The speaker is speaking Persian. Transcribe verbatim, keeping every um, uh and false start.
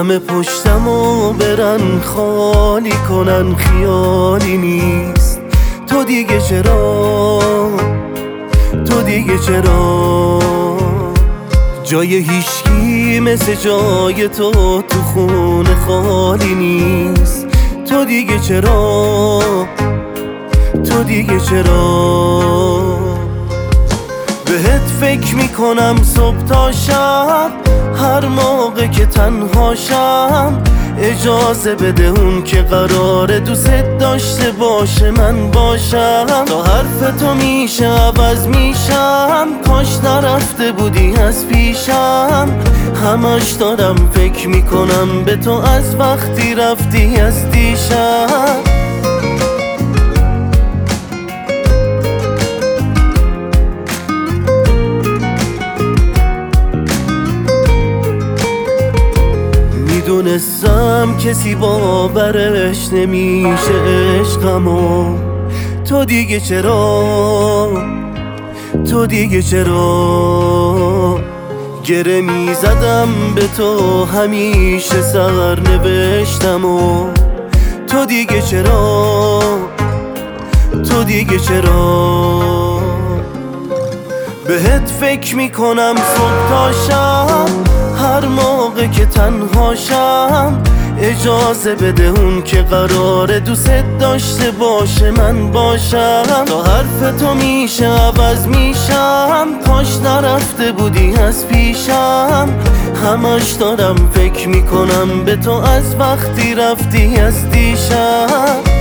همه پشتمو برن خالی کنن خیالی نیست. تو دیگه چرا، تو دیگه چرا جای هیچکی مثل جای تو تو خونه خالی نیست. تو دیگه چرا، تو دیگه چرا بهت فکر میکنم صبح تا شب، هر موقع که تنهاشم. اجازه بده اون که قراره دوست داشته باشه من باشم. تا حرف تو میشه عوض میشم، کاش نرفته بودی از پیشم. همش دارم فکر میکنم به تو از وقتی رفتی از دیشب. میدونستم کسی باورش نمیشه عشقمو. تو دیگه چرا، تو دیگه چرا گره میزدم به تو همیشه سر نوشتم و تو دیگه چرا، تو دیگه چرا بهت فکر میکنم صبح تا شب، هر موقع که تنهاشم. اجازه بده اون که قراره دوست داشته باشه من باشم. تا حرف تو میشه عوض میشم، کاش نرفته بودی از پیشم. همش دارم فکر میکنم به تو از وقتی رفتی از دیشب.